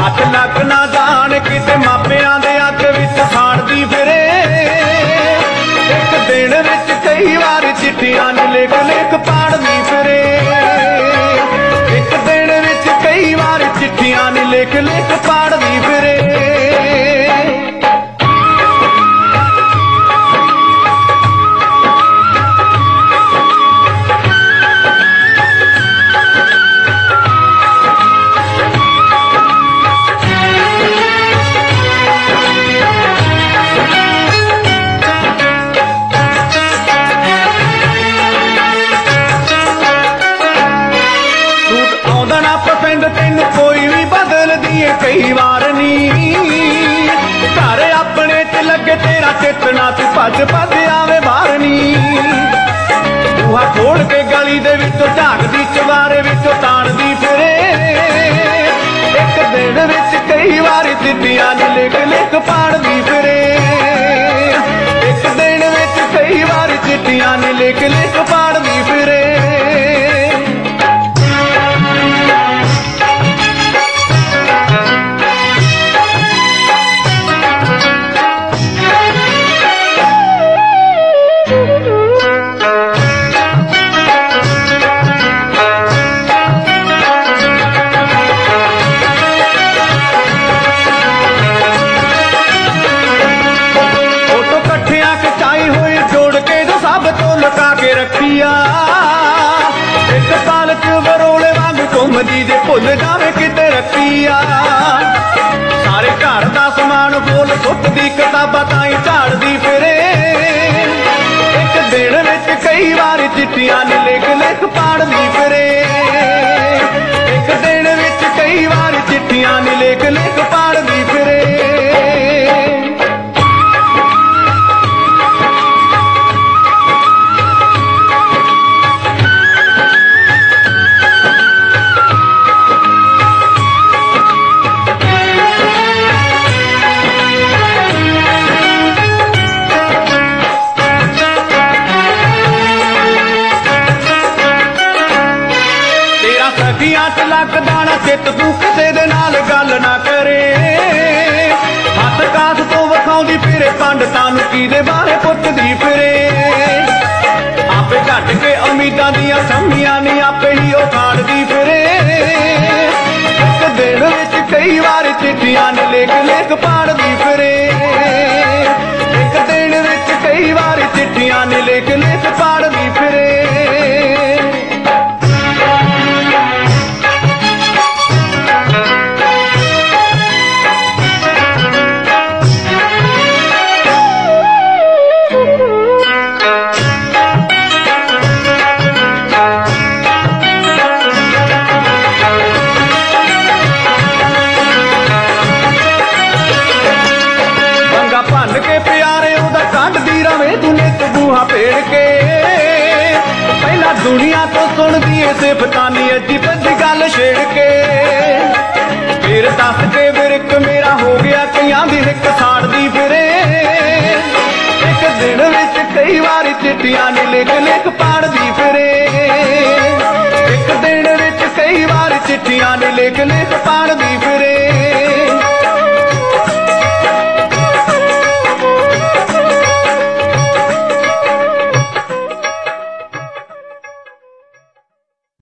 हथ लग ना जान किते मापियां दे अग विच साड़दी फिरे। एक दिन विच कई बार चिट्ठियां ने लिख लिख पाड़दी फिरे। एक दिन विच कई बार चिट्ठियां ने लिख लिख पाड़दी फिरे। तेन कोई भी बदल दिए कई बार नी, घर अपने च लगे तेरा चेतना तू भज भज आवे बाहर नी। बूहा खोल के गली दे विचों झाकदी चवारे विचों ताणदी फिरे। एक दिन विच कई बार चिट्ठियां ने लिख लिख पाड़दी फिरे। एक दिन विच कई बार चिट्ठियां ने लिख लिख पाड़दी फिरे। एक साल च बरोले वांग घुमदी जे भुल जावे किते रखिया। सारे घर दा समान फूल सुटदी किताबां ताई झाड़दी फिरे। एक दिन विच कई बार चिट्ठियां ने लिख लिख पाड़दी फिरे। एक दिन विच कई बार चिट्ठियां ने लिख लिख पाड़दी फिरे। लगदा ना चित तू किसे दे नाल गल ना करे। हथ कास तो विखाउंदी फिरे पंडितां नूं किहदे बारे पुछदी फिरे। आपे घट के उम्मीदां दियां सम्मियां ने आपे ही उखाड़दी फिरे। एक दिन विच कई बार चिट्ठियां ने लिख लिख पाड़दी फिरे। एक दिन विच कई बार चिट्ठियां ने लिख लिख पाड़दी फिरे। बूहा फेड़ के पहला दुनिया तो सुन दिए सिफतानी अजी बजी गल छेड़ के। फिर दस के विरक मेरा हो गया कईयां दी हिक साड़दी फिरे। एक दिन विच कई बार चिट्ठियां ने लिख लिख पाड़दी फिरे। एक दिन विच कई बार चिट्ठियां ने लिख लिख पाड़